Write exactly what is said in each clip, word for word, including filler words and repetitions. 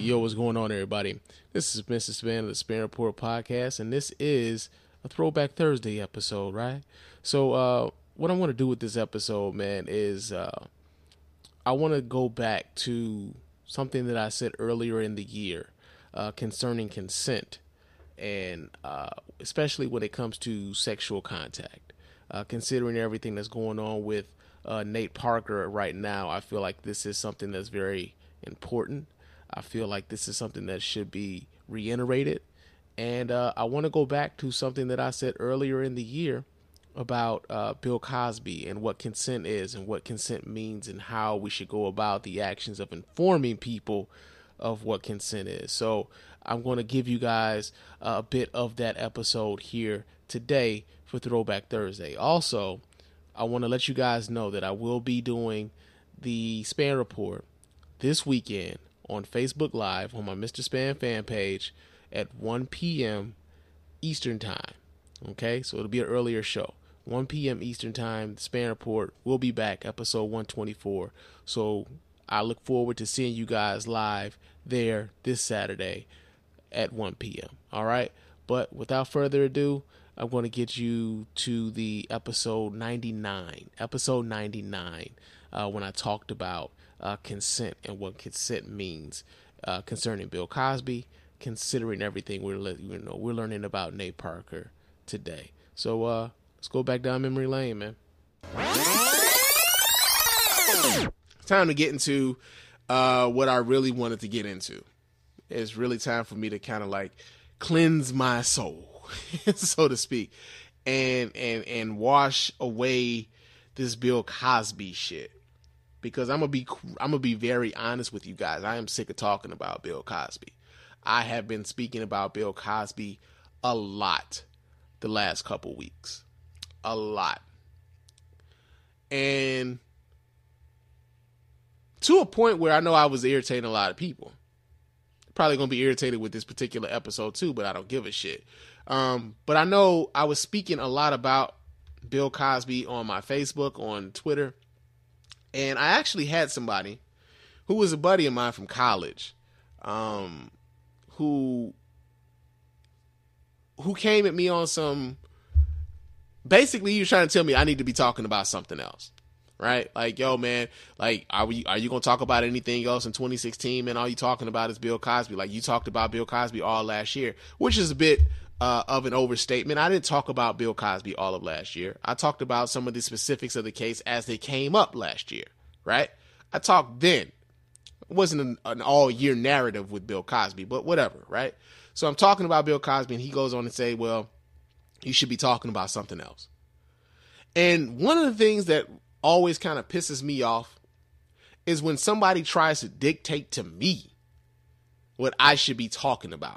Yo, what's going on, everybody? This is Mister Span of the Span Report podcast, and this is a Throwback Thursday episode, right? So, uh, what I want to do with this episode, man, is uh, I want to go back to something that I said earlier in the year uh, concerning consent, and uh, especially when it comes to sexual contact. Uh, considering everything that's going on with uh, Nate Parker right now, I feel like this is something that's very important. I feel like this is something that should be reiterated. And uh, I want to go back to something that I said earlier in the year about uh, Bill Cosby and what consent is and what consent means and how we should go about the actions of informing people of what consent is. So I'm going to give you guys a bit of that episode here today for Throwback Thursday. Also, I want to let you guys know that I will be doing the Span Report this weekend on Facebook Live on my Mister Span fan page at one p.m. Eastern Time. Okay, so it'll be an earlier show. one p.m. Eastern Time, the Span Report will be back, episode one twenty-four. So I look forward to seeing you guys live there this Saturday at one p.m. All right, but without further ado, I'm going to get you to the episode ninety-nine. Episode ninety-nine, uh, when I talked about uh, consent and what consent means uh, concerning Bill Cosby, considering everything we're you know we're learning about Nate Parker today. So uh, let's go back down memory lane, man. It's time to get into uh, what I really wanted to get into. It's really time for me to kind of like cleanse my soul, so to speak, and and and wash away this Bill Cosby shit. Because I'm gonna be I'm gonna be very honest with you guys. I am sick of talking about Bill Cosby. I have been speaking about Bill Cosby a lot the last couple weeks, a lot, and to a point where I know I was irritating a lot of people. Probably gonna be irritated with this particular episode too, but I don't give a shit. Um, but I know I was speaking a lot about Bill Cosby on my Facebook, on Twitter. And I actually had somebody who was a buddy of mine from college, um, who who came at me on some, basically he was trying to tell me I need to be talking about something else, right? Like, yo, man, like, are we, are you going to talk about anything else in twenty sixteen, man? All you talking about is Bill Cosby. Like, you talked about Bill Cosby all last year, which is a bit uh, of an overstatement. I didn't talk about Bill Cosby all of last year. I talked about some of the specifics of the case as they came up last year, right? I talked then. It wasn't an, an all-year narrative with Bill Cosby, but whatever, right? So I'm talking about Bill Cosby, and he goes on to say, well, you should be talking about something else. And one of the things that always kind of pisses me off is when somebody tries to dictate to me what I should be talking about.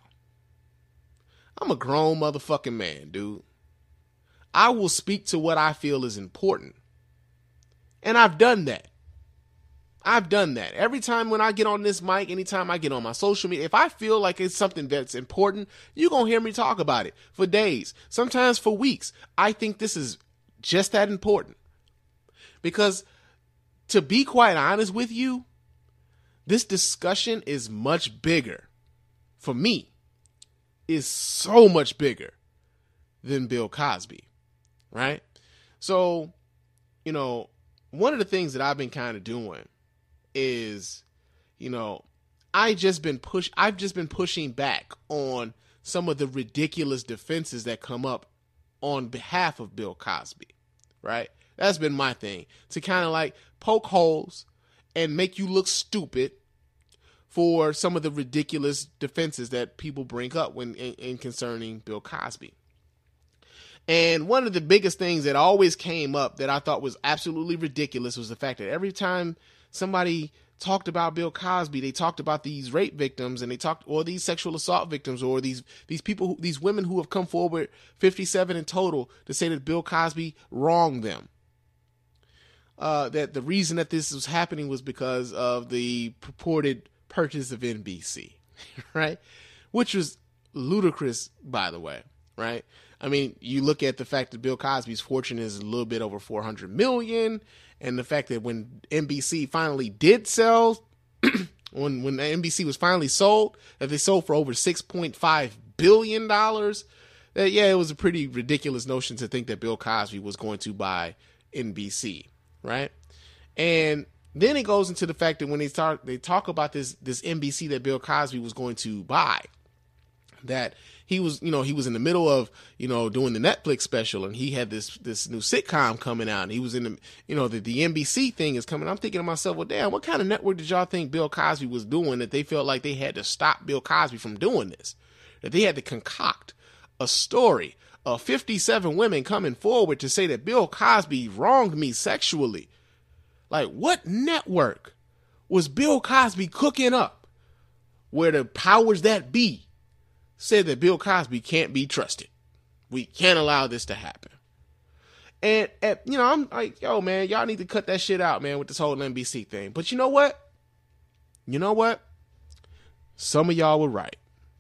I'm a grown motherfucking man, dude. I will speak to what I feel is important. And I've done that. I've done that. Every time when I get on this mic, anytime I get on my social media, if I feel like it's something that's important, you're going to hear me talk about it for days, sometimes for weeks. I think this is just that important. Because to be quite honest with you, this discussion is much bigger, for me, is so much bigger than Bill Cosby, right? So, you know, one of the things that I've been kind of doing is, you know, I just been push I've just been pushing back on some of the ridiculous defenses that come up on behalf of Bill Cosby, right? That's been my thing, to kind of like poke holes and make you look stupid for some of the ridiculous defenses that people bring up when in, in concerning Bill Cosby. And one of the biggest things that always came up that I thought was absolutely ridiculous was the fact that every time somebody talked about Bill Cosby, they talked about these rape victims, and they talked, or these sexual assault victims, or these these people, who, these women who have come forward, fifty-seven in total, to say that Bill Cosby wronged them. Uh, that the reason that this was happening was because of the purported purchase of N B C, right? Which was ludicrous, by the way, right? I mean, you look at the fact that Bill Cosby's fortune is a little bit over four hundred million dollars, and the fact that when N B C finally did sell, when when N B C was finally sold, that they sold for over six point five billion dollars, that, yeah, it was a pretty ridiculous notion to think that Bill Cosby was going to buy N B C, right? And then it goes into the fact that when they talk, they talk about this this N B C that Bill Cosby was going to buy, that he was, you know, he was in the middle of, you know, doing the Netflix special, and he had this this new sitcom coming out, and he was in the, you know, the, the N B C thing is coming. I'm thinking to myself, well, damn, what kind of network did y'all think Bill Cosby was doing that they felt like they had to stop Bill Cosby from doing this? That they had to concoct a story of fifty-seven women coming forward to say that Bill Cosby wronged me sexually. Like, what network was Bill Cosby cooking up where the powers that be said that Bill Cosby can't be trusted? We can't allow this to happen. And, and, you know, I'm like, yo, man, y'all need to cut that shit out, man, with this whole N B C thing. But you know what? You know what? Some of y'all were right.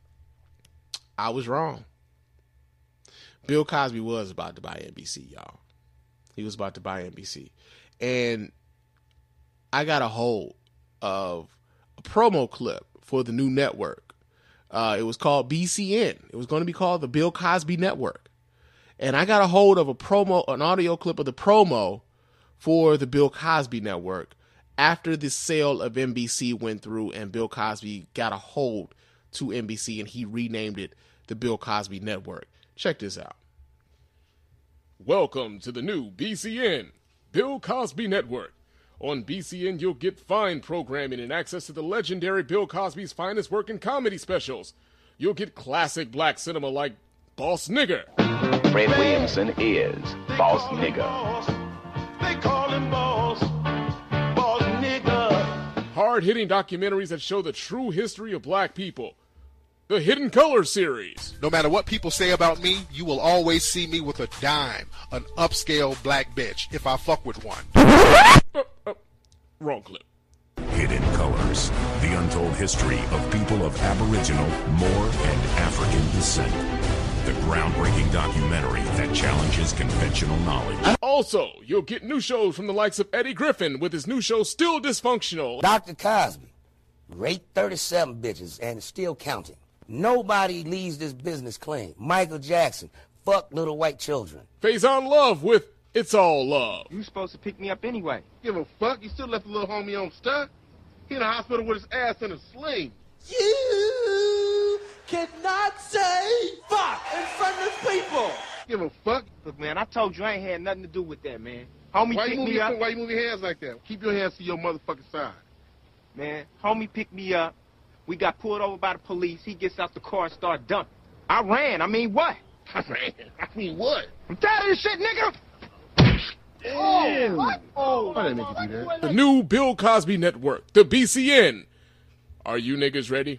I was wrong. Bill Cosby was about to buy N B C, y'all. He was about to buy N B C. And I got a hold of a promo clip for the new network. Uh, it was called B C N. It was going to be called the Bill Cosby Network. And I got a hold of a promo, an audio clip of the promo for the Bill Cosby Network after the sale of N B C went through and Bill Cosby got a hold to N B C and he renamed it the Bill Cosby Network. Check this out. Welcome to the new B C N, Bill Cosby Network. On B C N, you'll get fine programming and access to the legendary Bill Cosby's finest work in comedy specials. You'll get classic black cinema like Boss Nigger. Fred Williamson is Boss Nigger. They call him Boss, Boss Nigger. Hard-hitting documentaries that show the true history of black people. The Hidden Color series. No matter what people say about me, you will always see me with a dime, an upscale black bitch, if I fuck with one. Uh, uh, wrong clip. Hidden Colors, the untold history of people of Aboriginal, Moor, and African descent. The groundbreaking documentary that challenges conventional knowledge. Also, you'll get new shows from the likes of Eddie Griffin with his new show Still Dysfunctional. Doctor Cosby raped thirty-seven bitches and still counting. Nobody leaves this business clean. Michael Jackson fucked little white children. Faison Love with It's All Love. You supposed to pick me up anyway. Give a fuck. You still left the little homie on stuck. He in the hospital with his ass in a sling. You cannot say fuck in front of people. Give a fuck. Look, man, I told you I ain't had nothing to do with that, man. Homie Why picked you move me your, up. Why you move your hands like that? Keep your hands to your motherfucking side. Man, homie picked me up. We got pulled over by the police. He gets out the car and start dumping. I ran. I mean, what? I ran. I mean, what? I'm tired of this shit, nigga. Oh, what? Oh, I didn't make you do that. The new Bill Cosby Network, the B C N. Are you niggas ready?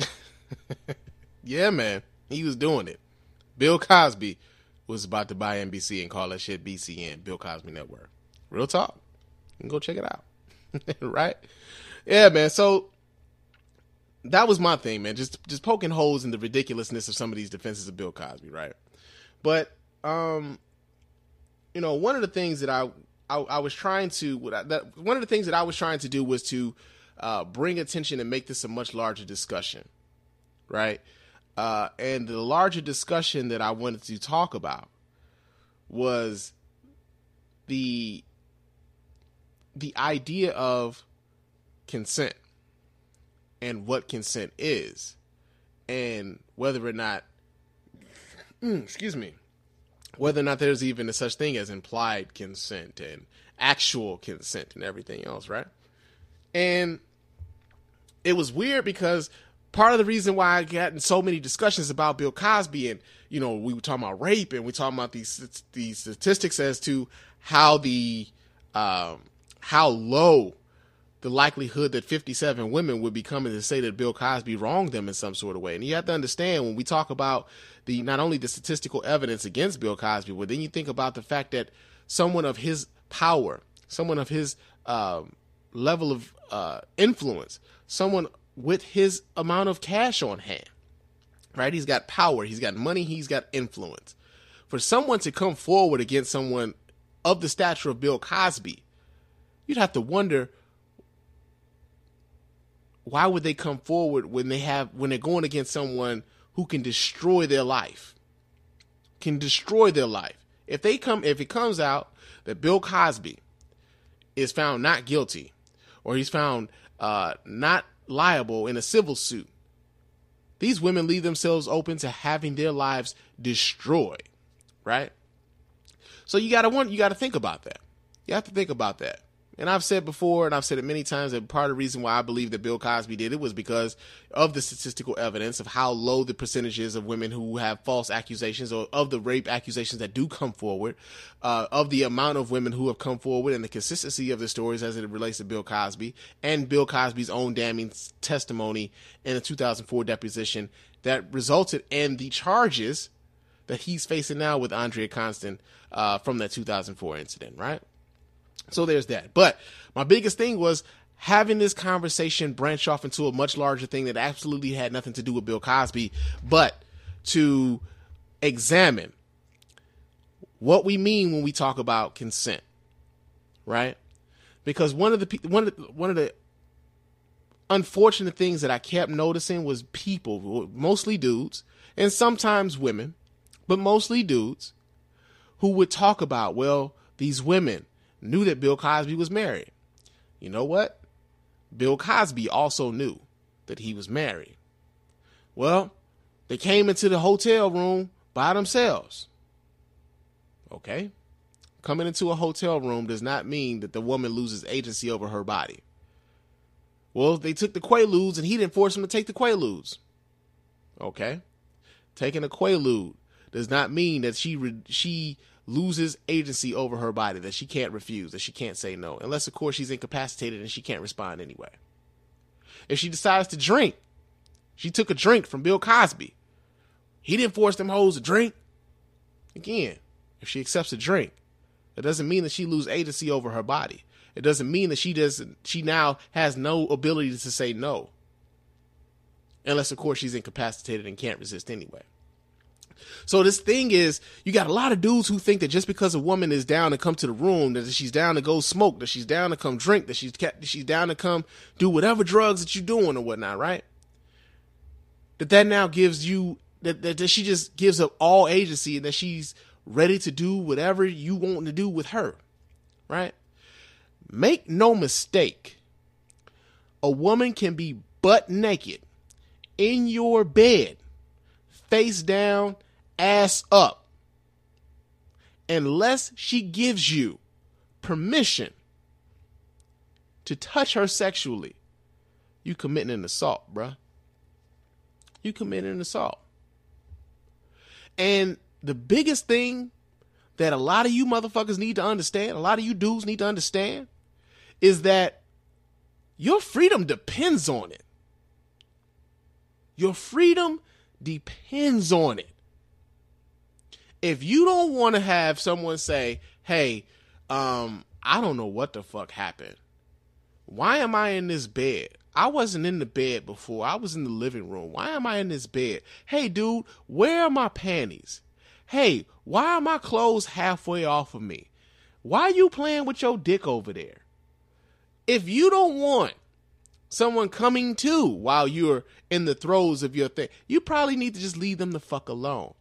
Yeah, man. He was doing it. Bill Cosby was about to buy N B C and call that shit B C N, Bill Cosby Network. Real talk. You can go check it out. Right? Yeah, man. So that was my thing, man. Just just poking holes in the ridiculousness of some of these defenses of Bill Cosby, right? But um, you know, one of the things that I I, I was trying to that one of the things that I was trying to do was to uh, bring attention and make this a much larger discussion, right? Uh, and the larger discussion that I wanted to talk about was the the idea of consent and what consent is and whether or not mm, excuse me whether or not there's even a such thing as implied consent and actual consent and everything else, right? And it was weird because part of the reason why I got in so many discussions about Bill Cosby and, you know, we were talking about rape and we talking about these these statistics as to how the um, how low the likelihood that fifty-seven women would be coming to say that Bill Cosby wronged them in some sort of way. And you have to understand when we talk about the not only the statistical evidence against Bill Cosby, but then you think about the fact that someone of his power, someone of his um, level of uh, influence, someone with his amount of cash on hand, right? He's got power, he's got money, he's got influence. For someone to come forward against someone of the stature of Bill Cosby, you'd have to wonder, why would they come forward when they have when they're going against someone who can destroy their life? Can destroy their life. If they come, if it comes out that Bill Cosby is found not guilty, or he's found uh, not liable in a civil suit, these women leave themselves open to having their lives destroyed, right? So you gotta want, you gotta think about that. You have to think about that. And I've said before, and I've said it many times, that part of the reason why I believe that Bill Cosby did it was because of the statistical evidence of how low the percentages of women who have false accusations, or of the rape accusations that do come forward, uh, of the amount of women who have come forward, and the consistency of the stories as it relates to Bill Cosby, and Bill Cosby's own damning testimony in the two thousand four deposition that resulted in the charges that he's facing now with Andrea Constand uh, from that two thousand four incident, right? So there's that. But my biggest thing was having this conversation branch off into a much larger thing that absolutely had nothing to do with Bill Cosby, but to examine what we mean when we talk about consent, right? Because one of the one of the, one of the unfortunate things that I kept noticing was people, mostly dudes, and sometimes women, but mostly dudes, who would talk about, well, these women knew that Bill Cosby was married. You know what? Bill Cosby also knew that he was married. Well, they came into the hotel room by themselves. Okay? Coming into a hotel room does not mean that the woman loses agency over her body. Well, they took the Quaaludes and he didn't force them to take the Quaaludes. Okay? Taking a Quaalude does not mean that she re- she loses agency over her body, that she can't refuse, that she can't say no, unless of course she's incapacitated and she can't respond anyway. If she decides to drink, she took a drink from Bill Cosby. He didn't force them hoes to drink. Again, if she accepts a drink, it doesn't mean that she loses agency over her body. It doesn't mean that she doesn't, she now has no ability to say no. Unless of course she's incapacitated and can't resist anyway. So this thing is, you got a lot of dudes who think that just because a woman is down to come to the room, that she's down to go smoke, that she's down to come drink, that she's that she's down to come do whatever drugs that you're doing or whatnot, right? That that now gives you, that, that, that she just gives up all agency and that she's ready to do whatever you want to do with her, right? Make no mistake, a woman can be butt naked in your bed, face down, ass up, unless she gives you permission to touch her sexually. You committing an assault, bruh. You committing an assault. And the biggest thing that a lot of you motherfuckers need to understand, a lot of you dudes need to understand, is that your freedom depends on it. Your freedom depends on it. If you don't want to have someone say, hey, um, I don't know what the fuck happened. Why am I in this bed? I wasn't in the bed before. I was in the living room. Why am I in this bed? Hey, dude, where are my panties? Hey, why are my clothes halfway off of me? Why are you playing with your dick over there? If you don't want someone coming to while you're in the throes of your thing, you probably need to just leave them the fuck alone.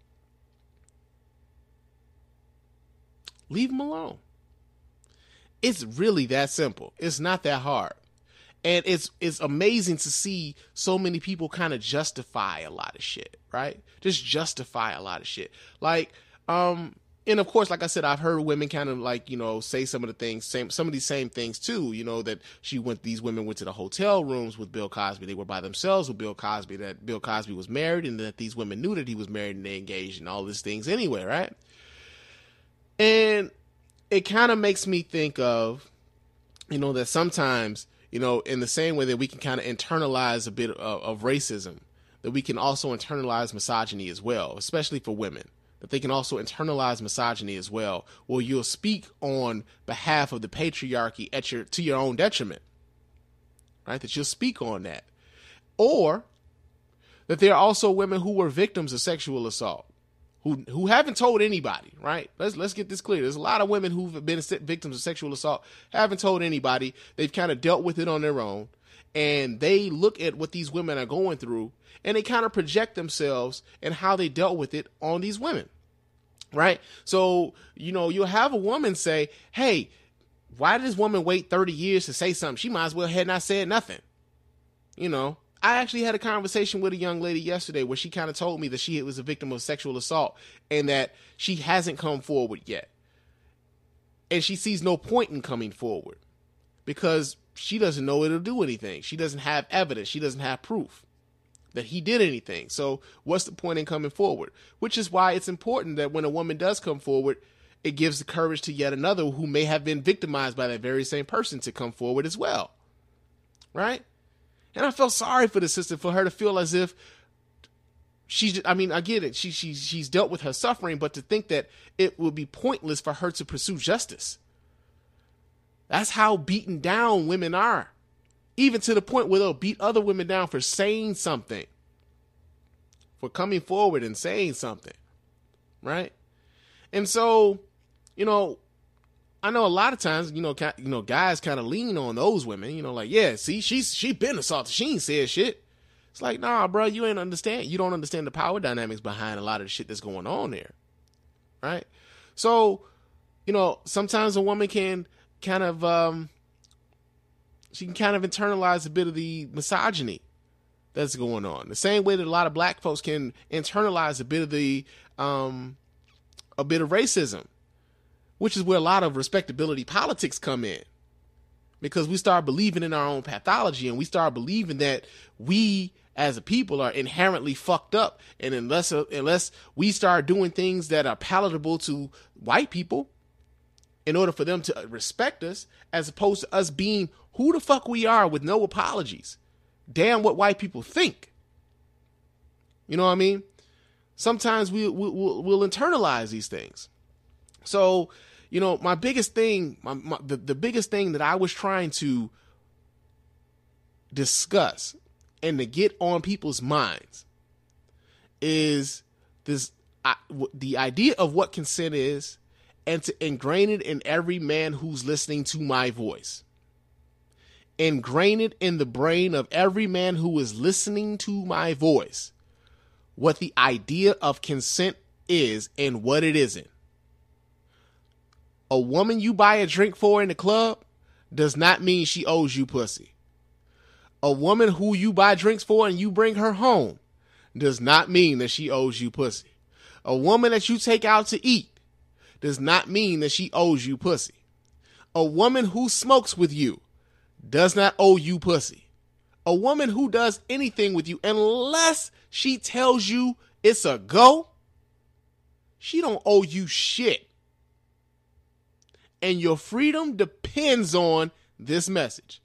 Leave them alone. It's really that simple. It's not that hard. And it's it's amazing to see so many people kind of justify a lot of shit, right? Just justify a lot of shit. Like, um, and of course, like I said, I've heard women kind of like, you know, say some of the things, same, some of these same things too, you know, that she went, these women went to the hotel rooms with Bill Cosby. They were by themselves with Bill Cosby, that Bill Cosby was married and that these women knew that he was married and they engaged in all these things anyway, right? And it kind of makes me think of, you know, that sometimes, you know, in the same way that we can kind of internalize a bit of, of racism, that we can also internalize misogyny as well, especially for women, that they can also internalize misogyny as well, where you'll speak on behalf of the patriarchy at your, to your own detriment, right? That you'll speak on that. Or that there are also women who were victims of sexual assault, who who haven't told anybody, right? Let's let's get this clear. There's a lot of women who've been victims of sexual assault, haven't told anybody. They've kind of dealt with it on their own. and they look at what these women are going through, and they kind of project themselves and how they dealt with it on these women, right? So, you know, you'll have a woman say, hey, why did this woman wait thirty years to say something? She might as well had not said nothing. You know, I actually had a conversation with a young lady yesterday where she kind of told me that she was a victim of sexual assault and that she hasn't come forward yet. And she sees no point in coming forward because she doesn't know it'll do anything. She doesn't have evidence. She doesn't have proof that he did anything. So what's the point in coming forward? Which is why it's important that when a woman does come forward, it gives the courage to yet another who may have been victimized by that very same person to come forward as well. Right? And I felt sorry for the sister, for her to feel as if she's, I mean, I get it. She, she, she's dealt with her suffering, but to think that it would be pointless for her to pursue justice. That's how beaten down women are. Even to the point where they'll beat other women down for saying something. For coming forward and saying something. Right? And so, you know, I know a lot of times, you know, you know, guys kind of lean on those women, you know, like, yeah, see, she's, she been assaulted. She ain't said shit. It's like, nah, bro, you ain't understand. You don't understand the power dynamics behind a lot of the shit that's going on there. Right? So, you know, sometimes a woman can kind of, um, she can kind of internalize a bit of the misogyny that's going on. The same way that a lot of black folks can internalize a bit of the, um, a bit of racism, which is where a lot of respectability politics come in, because we start believing in our own pathology and we start believing that we as a people are inherently fucked up. And unless, uh, unless we start doing things that are palatable to white people in order for them to respect us, as opposed to us being who the fuck we are with no apologies. Damn what white people think. You know what I mean? Sometimes we, we, we'll, we'll internalize these things. So, you know, my biggest thing, my, my, the, the biggest thing that I was trying to discuss and to get on people's minds is this, I, w- the idea of what consent is, and to ingrain it in every man who's listening to my voice. Ingrain it in the brain of every man who is listening to my voice, what the idea of consent is and what it isn't. A woman you buy a drink for in the club does not mean she owes you pussy. A woman who you buy drinks for and you bring her home does not mean that she owes you pussy. A woman that you take out to eat does not mean that she owes you pussy. A woman who smokes with you does not owe you pussy. A woman who does anything with you, unless she tells you it's a go, she don't owe you shit. And your freedom depends on this message.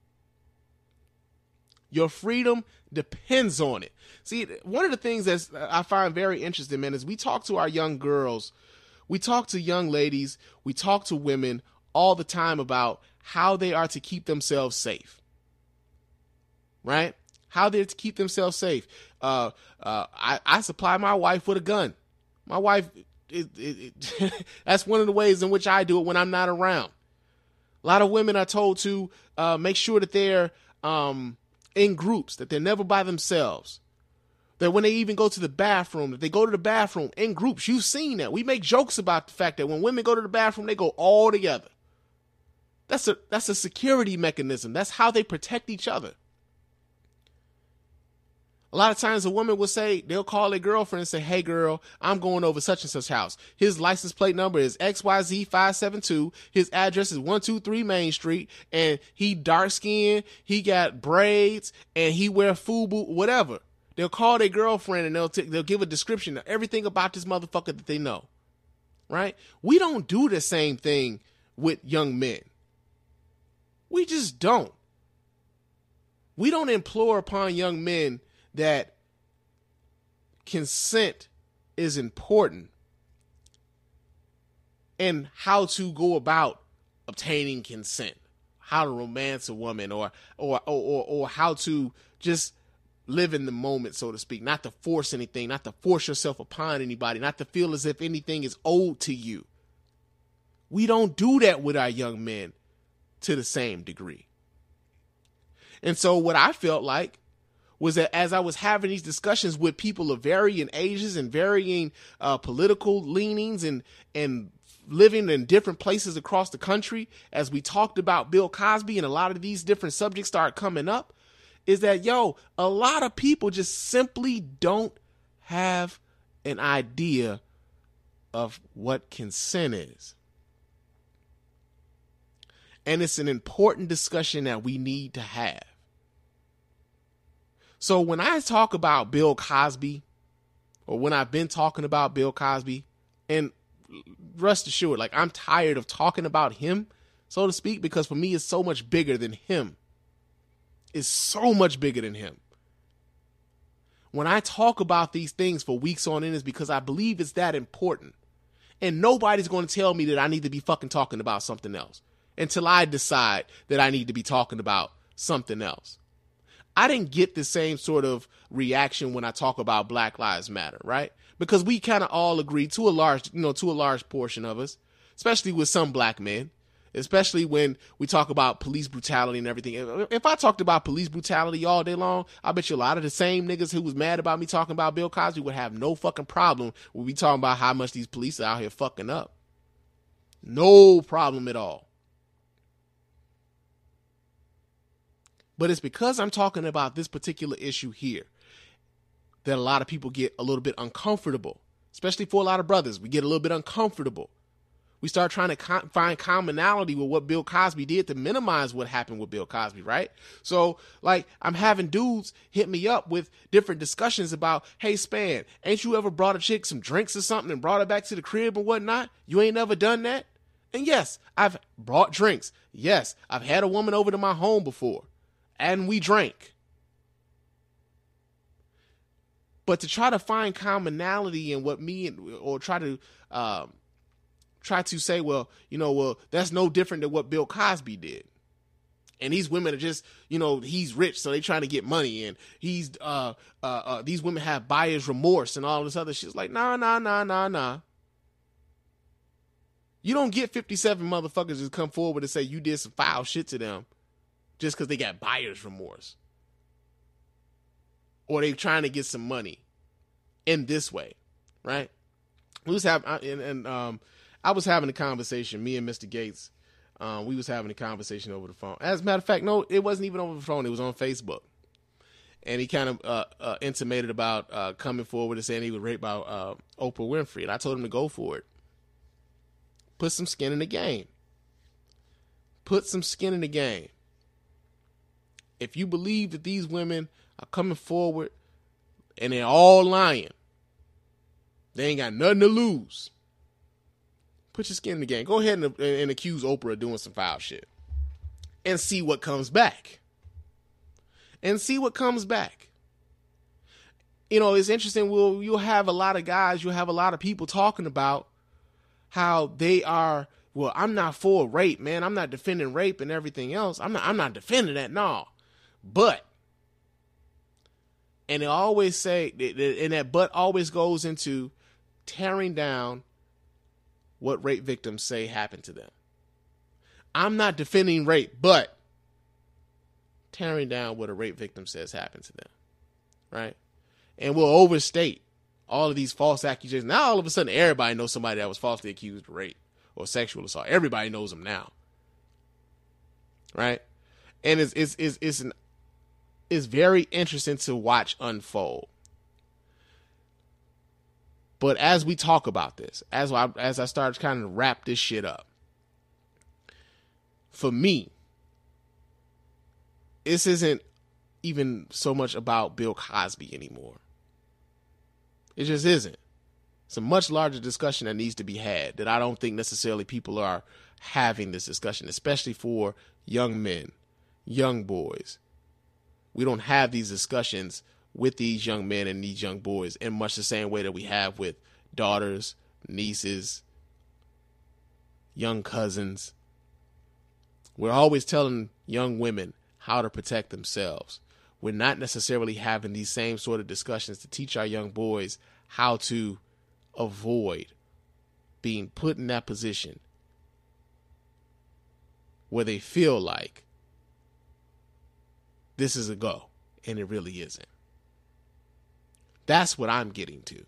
Your freedom depends on it. See, one of the things that I find very interesting, man, is we talk to our young girls, we talk to young ladies, we talk to women all the time about how they are to keep themselves safe. Right? How they're to keep themselves safe. Uh, uh, I, I supply my wife with a gun. My wife, it, it, it, that's one of the ways in which I do it when I'm not around. A lot of women are told to uh, make sure that they're um, in groups, that they're never by themselves. That when they even go to the bathroom, that they go to the bathroom in groups. You've seen that. We make jokes about the fact that when women go to the bathroom, they go all together. That's a that's a security mechanism. That's how they protect each other. A lot of times a woman will say, they'll call their girlfriend and say, hey girl, I'm going over such and such house. His license plate number is X Y Z five seven two. His address is one two three Main Street. And he dark skinned, he got braids, and he wear FUBU, whatever. They'll call their girlfriend and they'll t- they'll give a description of everything about this motherfucker that they know. Right? We don't do the same thing with young men. We just don't. We don't implore upon young men that consent is important and how to go about obtaining consent, how to romance a woman, or or or or how to just live in the moment, so to speak, not to force anything, not to force yourself upon anybody, not to feel as if anything is owed to you. We don't do that with our young men to the same degree. And so what I felt like was that as I was having these discussions with people of varying ages and varying uh, political leanings and and living in different places across the country, as we talked about Bill Cosby and a lot of these different subjects started coming up, is that, yo, a lot of people just simply don't have an idea of what consent is. And it's an important discussion that we need to have. So when I talk about Bill Cosby, or when I've been talking about Bill Cosby, and rest assured, like, I'm tired of talking about him, so to speak, because for me, it's so much bigger than him. It's so much bigger than him. When I talk about these things for weeks on end, is because I believe it's that important. And nobody's going to tell me that I need to be fucking talking about something else until I decide that I need to be talking about something else. I didn't get the same sort of reaction when I talk about Black Lives Matter, right? Because we kind of all agree, to a large, you know, to a large portion of us, especially with some black men, especially when we talk about police brutality and everything. If I talked about police brutality all day long, I bet you a lot of the same niggas who was mad about me talking about Bill Cosby would have no fucking problem with me talking about how much these police are out here fucking up. No problem at all. But it's because I'm talking about this particular issue here that a lot of people get a little bit uncomfortable, especially for a lot of brothers. We get a little bit uncomfortable. We start trying to com- find commonality with what Bill Cosby did to minimize what happened with Bill Cosby, right? So, like, I'm having dudes hit me up with different discussions about, hey, Span, ain't you ever brought a chick some drinks or something and brought her back to the crib and whatnot? You ain't never done that? And yes, I've brought drinks. Yes, I've had a woman over to my home before, and we drank. But to try to find commonality in what me and, or try to, um, try to say, well, you know, well, that's no different than what Bill Cosby did. And these women are just, you know, he's rich, so they trying to get money. And he's, uh, uh, uh, these women have buyer's remorse and all this other shit. It's like, nah, nah, nah, nah, nah. You don't get fifty-seven motherfuckers to come forward and say you did some foul shit to them just because they got buyer's remorse. Or they trying to get some money in this way, right? We was having, and, and um, I was having a conversation, me and Mister Gates, um, we was having a conversation over the phone. As a matter of fact, no, it wasn't even over the phone. It was on Facebook. And he kind of uh, uh, intimated about uh, coming forward and saying he was raped by uh, Oprah Winfrey. And I told him to go for it. Put some skin in the game. Put some skin in the game. If you believe that these women are coming forward and they're all lying, they ain't got nothing to lose, put your skin in the game. Go ahead and, and accuse Oprah of doing some foul shit and see what comes back. And see what comes back. You know, it's interesting. We'll, you'll have a lot of guys, you'll have a lot of people talking about how they are, well, I'm not for rape, man. I'm not defending rape and everything else. I'm not, I'm not defending that, no. But, and they always say, and that but always goes into tearing down what rape victims say happened to them. I'm not defending rape, but tearing down what a rape victim says happened to them, right? And we'll overstate all of these false accusations. Now all of a sudden everybody knows somebody that was falsely accused of rape or sexual assault. Everybody knows them now, right? And it's it's it's it's an it's very interesting to watch unfold. But as we talk about this, as I as I start to kind of wrap this shit up, for me, this isn't even so much about Bill Cosby anymore. It just isn't. It's a much larger discussion that needs to be had that I don't think necessarily people are having this discussion, especially for young men, young boys. We don't have these discussions with these young men and these young boys in much the same way that we have with daughters, nieces, young cousins. We're always telling young women how to protect themselves. We're not necessarily having these same sort of discussions to teach our young boys how to avoid being put in that position where they feel like this is a go, and it really isn't. That's what I'm getting to.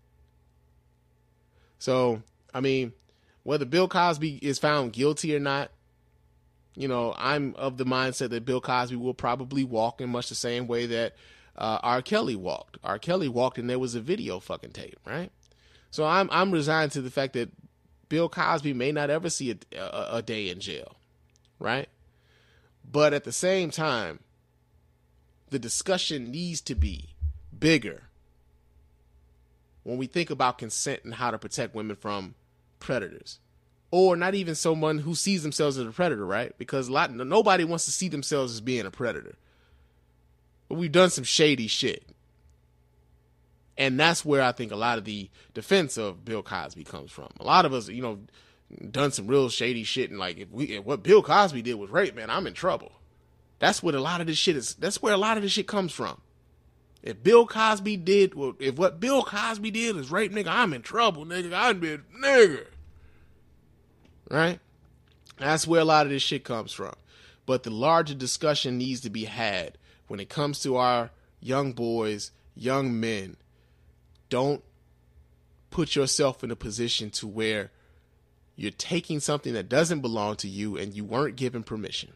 So, I mean, whether Bill Cosby is found guilty or not, you know, I'm of the mindset that Bill Cosby will probably walk in much the same way that uh, R. Kelly walked. R. Kelly walked and there was a video fucking tape, right? So I'm I'm resigned to the fact that Bill Cosby may not ever see a, a, a day in jail, right? But at the same time, the discussion needs to be bigger when we think about consent and how to protect women from predators. Or not even someone who sees themselves as a predator, right? Because a lot, nobody wants to see themselves as being a predator. But we've done some shady shit. And that's where I think a lot of the defense of Bill Cosby comes from. A lot of us, you know, done some real shady shit. And like, if we, if what Bill Cosby did was rape, man, I'm in trouble. That's what a lot of this shit is. That's where a lot of this shit comes from. If Bill Cosby did, well, if what Bill Cosby did is rape, nigga, I'm in trouble, nigga. I'm in, nigga. Right? That's where a lot of this shit comes from. But the larger discussion needs to be had when it comes to our young boys, young men. Don't put yourself in a position to where you're taking something that doesn't belong to you and you weren't given permission.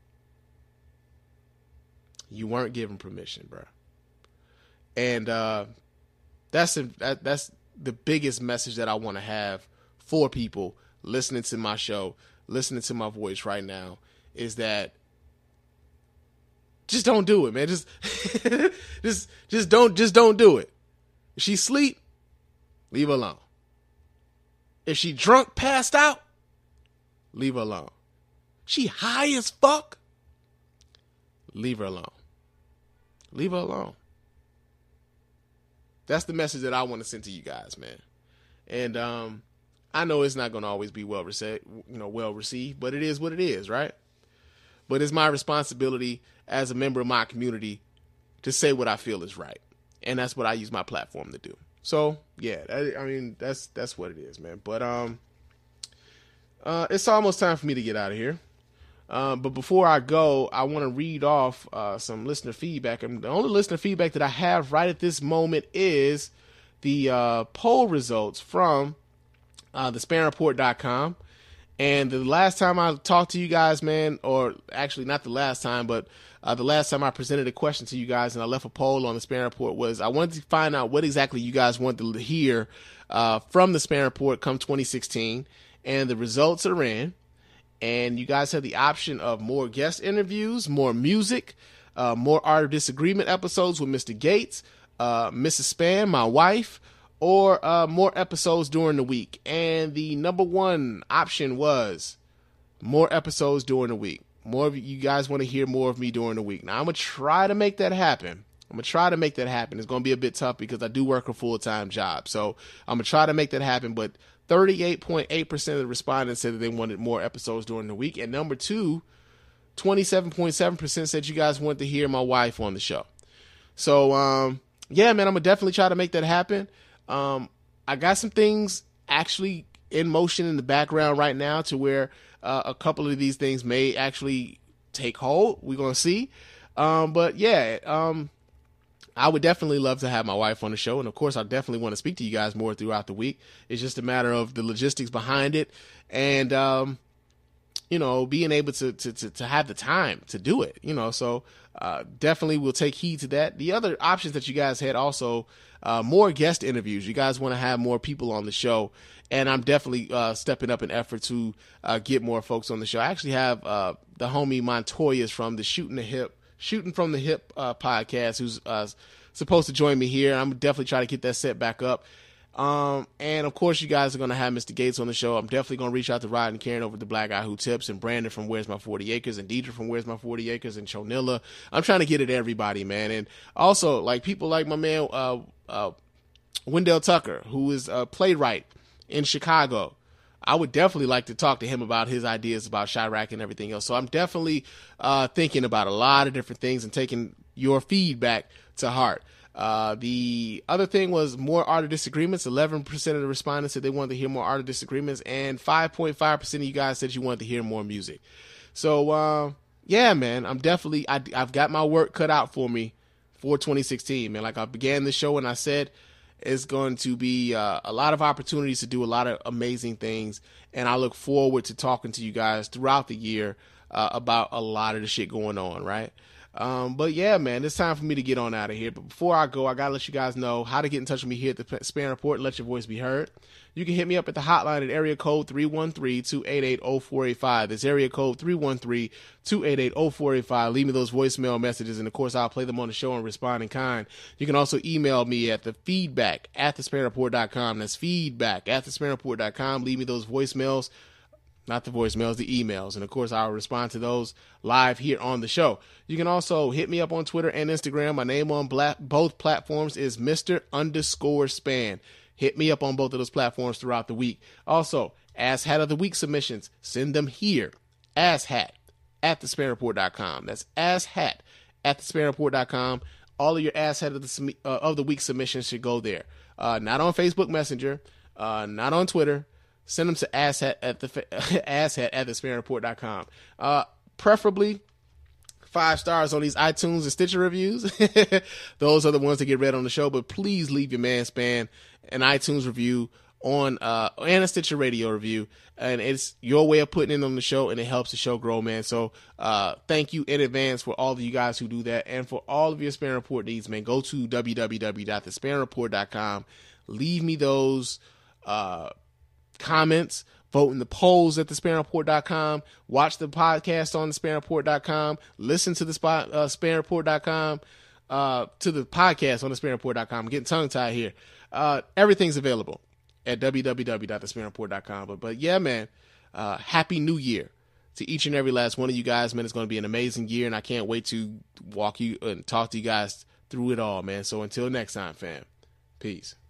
You weren't given permission, bro. And uh, that's a, that, that's the biggest message that I want to have for people listening to my show, listening to my voice right now, is that just don't do it, man. Just, just, just don't, just don't do it. If she sleep, leave her alone. If she drunk, passed out, leave her alone. She high as fuck, leave her alone. Leave her alone. That's the message that I want to send to you guys, man. And um, I know it's not going to always be well received, you know, well received, but it is what it is, right? But it's my responsibility as a member of my community to say what I feel is right, and that's what I use my platform to do. So yeah, I, I mean that's that's what it is, man. But um, uh, it's almost time for me to get out of here. Um, but before I go, I want to read off uh, some listener feedback. And the only listener feedback that I have right at this moment is the uh, poll results from uh, the span report dot com. And the last time I talked to you guys, man, or actually not the last time, but uh, the last time I presented a question to you guys and I left a poll on the Span Report was I wanted to find out what exactly you guys want to hear uh, from the Span Report come twenty sixteen. And the results are in. And you guys have the option of more guest interviews, more music, uh, more Art of Disagreement episodes with Mister Gates, uh, Missus Span, my wife, or uh, more episodes during the week. And the number one option was more episodes during the week. More of you guys want to hear more of me during the week. Now, I'm going to try to make that happen. I'm going to try to make that happen. It's going to be a bit tough because I do work a full-time job. So I'm going to try to make that happen. But thirty-eight point eight percent of the respondents said that they wanted more episodes during the week. And number two, twenty-seven point seven percent said you guys wanted to hear my wife on the show. So, um, yeah, man, I'm going to definitely try to make that happen. Um, I got some things actually in motion in the background right now to where uh, a couple of these things may actually take hold. We're going to see. Um, but yeah, um, I would definitely love to have my wife on the show. And of course, I definitely want to speak to you guys more throughout the week. It's just a matter of the logistics behind it. And, um, you know, being able to, to, to, to have the time to do it, you know, so, uh, definitely we'll take heed to that. The other options that you guys had also, uh, more guest interviews. You guys want to have more people on the show. And I'm definitely, uh, stepping up an effort to, uh, get more folks on the show. I actually have, uh, the homie Montoya's from the Shooting the Hip, Shooting from the Hip, uh, podcast, who's, uh, supposed to join me here. I'm definitely trying to get that set back up. Um, and of course you guys are going to have Mister Gates on the show. I'm definitely going to reach out to Rod and Karen over at the Black Guy Who Tips, and Brandon from Where's My forty Acres, and Deidre from Where's My forty Acres, and Chonilla. I'm trying to get it to everybody, man. And also like people like my man, uh, uh, Wendell Tucker, who is a playwright in Chicago. I would definitely like to talk to him about his ideas about Chirac and everything else. So I'm definitely, uh, thinking about a lot of different things and taking your feedback to heart. Uh, the other thing was more Art of Disagreements. eleven percent of the respondents said they wanted to hear more Art of Disagreements, and five point five percent of you guys said you wanted to hear more music. So, uh, yeah, man, I'm definitely, I, I've got my work cut out for me for twenty sixteen, man. Like I began the show and I said, it's going to be uh, a lot of opportunities to do a lot of amazing things. And I look forward to talking to you guys throughout the year uh, about a lot of the shit going on, right? Um, but yeah, man, it's time for me to get on out of here. But before I go, I got to let you guys know how to get in touch with me here at the Spam Report and let your voice be heard. You can hit me up at the hotline at area code three one three, two eight eight, zero four eight five. That's area code three one three, two eight eight, zero four eight five. Leave me those voicemail messages, and of course, I'll play them on the show and respond in kind. You can also email me at the feedback at the spam report dot com. That's feedback at the spam report dot com. Leave me those voicemails. Not the voicemails, the emails. And, of course, I'll respond to those live here on the show. You can also hit me up on Twitter and Instagram. My name on black, both platforms is Mister underscore Span. Hit me up on both of those platforms throughout the week. Also, Ass Hat of the Week submissions, send them here. Asshat at the spam report dot com. That's asshat at the spam report dot com. All of your Ass Hat of the, uh, of the Week submissions should go there. Uh, not on Facebook Messenger, uh, not on Twitter. Send them to asshat at the asshat at the spam report dot com. Uh, preferably five stars on these iTunes and Stitcher reviews. Those are the ones that get read on the show. But please leave your man Span an iTunes review on uh, and a Stitcher Radio review, and it's your way of putting it on the show, and it helps the show grow, man. So uh, thank you in advance for all of you guys who do that, and for all of your Spam Report needs, man. Go to w w w dot the spam report dot com. Leave me those. Uh, comments, vote in the polls at the spam report dot com, watch the podcast on the spam report dot com, listen to the spot, uh, spam report dot com, uh, to the podcast on the spam report dot com. I'm getting tongue tied here. Uh, everything's available at w w w dot the spam report dot com. But, but yeah, man, uh, happy new year to each and every last one of you guys, man. It's going to be an amazing year, and I can't wait to walk you and talk to you guys through it all, man. So until next time, fam, peace.